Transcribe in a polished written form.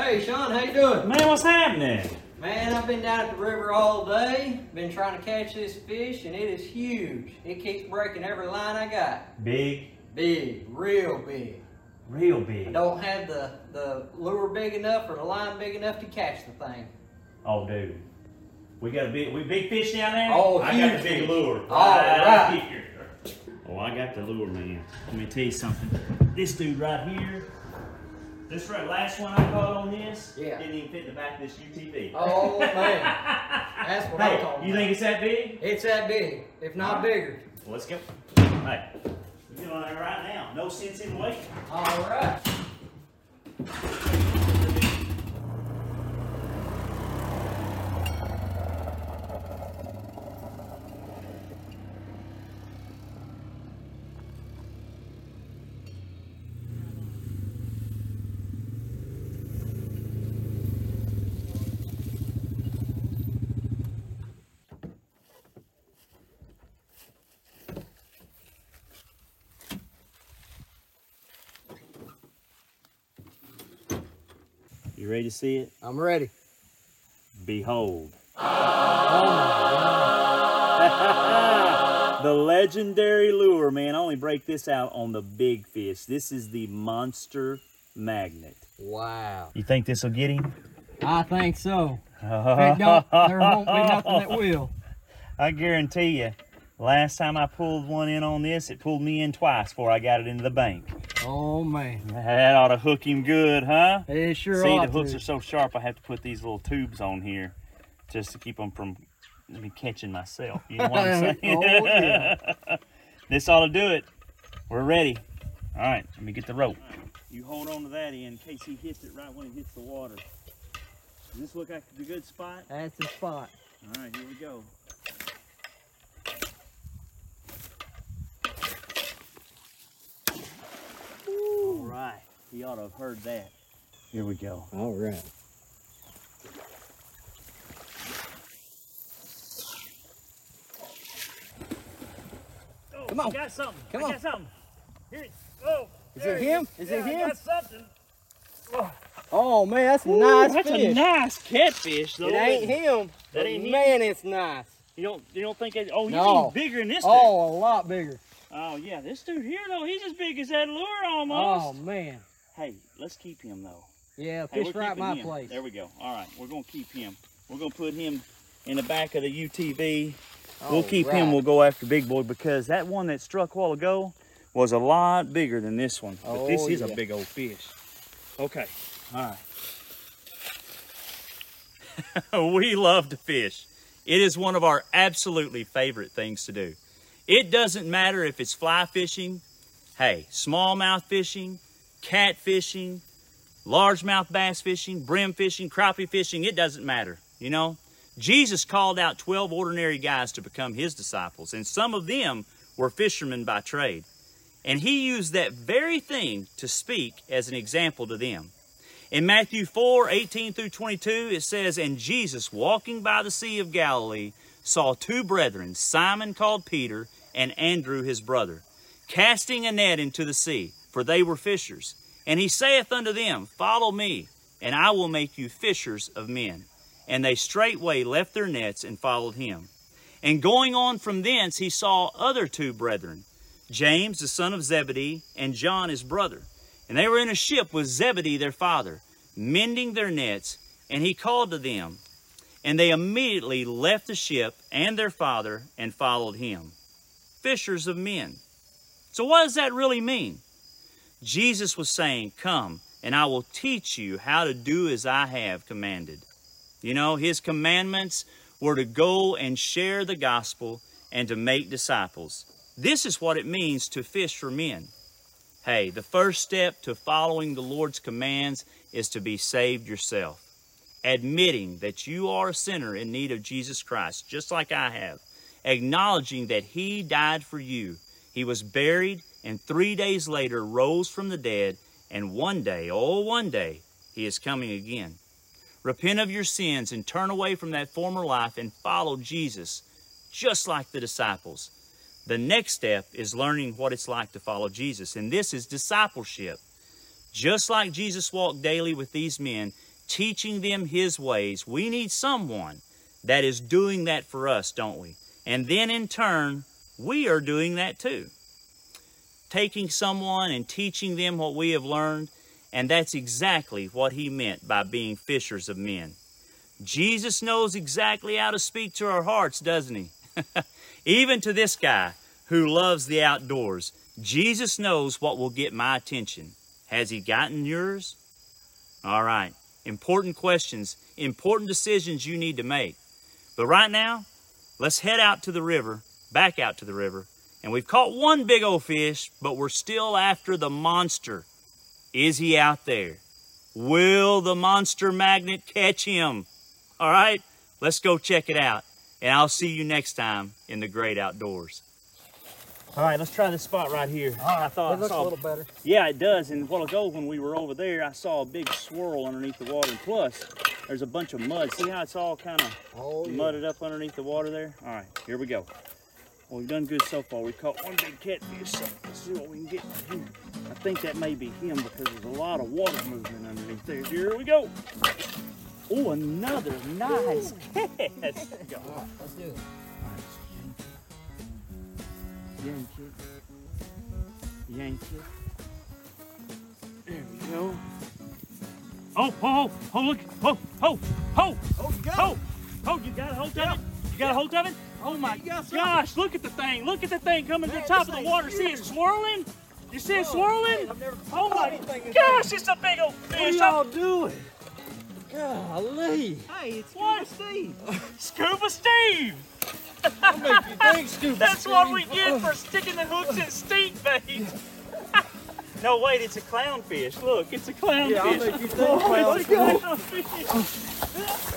Hey, Sean, how you doing? Man, what's happening? Man, I've been down at the river all day. Been trying to catch this fish, and it is huge. It keeps breaking every line I got. Big? Big, real big. Real I big. don't have the lure big enough or the line big enough to catch the thing. Oh, dude. We got a big fish down there? Oh, I got huge the big fish. lure. All right. Here. Oh, I got the lure, man. Let me tell you something. This dude right here, this last one I caught on this, Yeah. didn't even fit in the back of this UTV. Oh, man. That's what I'm Hey, talking you about. think it's that big? It's that big, if not bigger. Well, let's go. Hey, we get on there right now. No sense in waiting. All right. You ready to see it? I'm ready. Behold. Oh, my God. The legendary lure, man. I only break this out on the big fish. This is the Monster Magnet. Wow. You think this will get him? I think so. If it don't, there won't be nothing that will. I guarantee you, last time I pulled one in on this, it pulled me in twice before I got it into the bank. Oh, man. That ought to hook him good, huh? It sure See, ought the hooks to. are so sharp, I have to put these little tubes on here just to keep them from me catching myself. You know what I'm saying? Oh, yeah. This ought to do it. We're ready. All right, let me get the rope. You hold on to that end in case he hits it right when it hits the water. Does this look like a good spot? That's the spot. All right, here we go. All right, he ought to have heard that. Here we go. All right. Oh, Come on. I got something. Come I on. got something. Here. Oh, Is there it he him? Is it I him? got something. Oh, Oh, man, that's a Ooh, nice that's fish. a nice catfish, though. It ain't him. That but ain't him? Man, it's nice. You don't think it? Oh, you No. mean bigger than this dude? Oh, a lot bigger. Oh yeah, this dude here though, he's as big as that lure Oh, almost. man. Hey, let's keep him though. Yeah, Hey, fish we're right keeping my him. place. There we go. All right, we're gonna keep him. We're gonna put him in the back of the UTV. We'll keep him. We'll go after Big Boy because that one that struck a while ago was a lot bigger than this one. But this Oh, is yeah. a big old fish. Okay. All right. We love to fish. It is one of our absolutely favorite things to do. It doesn't matter if it's fly fishing, hey, smallmouth fishing, cat fishing, largemouth bass fishing, brim fishing, crappie fishing, it doesn't matter, you know. Jesus called out 12 ordinary guys to become his disciples, and some of them were fishermen by trade. And he used that very thing to speak as an example to them. In Matthew 4:18 through 22, it says, "And Jesus, walking by the Sea of Galilee, saw two brethren, Simon called Peter, and Andrew his brother, casting a net into the sea, for they were fishers. And he saith unto them, Follow me, and I will make you fishers of men. And they straightway left their nets and followed him. And going on from thence, he saw other two brethren, James the son of Zebedee, and John his brother. And they were in a ship with Zebedee their father, mending their nets, and he called to them. And they immediately left the ship and their father and followed him." Fishers of men. So what does that really mean? Jesus was saying, "Come, and I will teach you how to do as I have commanded." You know, his commandments were to go and share the gospel and to make disciples. This is what it means to fish for men. Hey, the first step to following the Lord's commands is to be saved yourself. Admitting that you are a sinner in need of Jesus Christ, just like I have. Acknowledging that he died for you. He was buried and 3 days later rose from the dead. And one day, oh one day, he is coming again. Repent of your sins and turn away from that former life and follow Jesus, just like the disciples. The next step is learning what it's like to follow Jesus, and this is discipleship. Just like Jesus walked daily with these men, teaching them His ways. We need someone that is doing that for us, don't we? And then in turn, we are doing that too. Taking someone and teaching them what we have learned, and that's exactly what He meant by being fishers of men. Jesus knows exactly how to speak to our hearts, doesn't He? Even to this guy who loves the outdoors, Jesus knows what will get my attention. Has He gotten yours? All right. Important questions, important decisions you need to make. But right now, let's head out to the river, back out to the river, and we've caught one big old fish, but we're still after the monster. Is he out there? Will the monster magnet catch him? All right, let's go check it out, and I'll see you next time in the great outdoors. All right, let's try this spot right here. I thought It looks a little better. Yeah, it does. And a while ago when we were over there, I saw a big swirl underneath the water. And plus, there's a bunch of mud. See how it's all kind of mudded up underneath the water there? All right, here we go. Well, we've done good so far. We caught one big catfish. So let's see what we can get from here. I think that may be him because there's a lot of water movement underneath there. Here we go. Oh, another nice catch. Let's go. Let's do it. Yank it. Yank it. There we go. Oh, look. Oh, you got a hold of it? You got a hold of it? Oh my gosh, look at the thing. Look at the thing coming to the top of the water. See it swirling? You see it swirling? Oh my gosh, it's a big old fish. What are y'all doing? Golly. Hey, it's What? Steve. Scuba Steve! I'll make you think, Scuba That's Steve. what we get for sticking the hooks in stink bait. No, wait, it's a clownfish. Look, it's a clownfish. Yeah, I'll make you think, Oh, it's a clownfish. clownfish.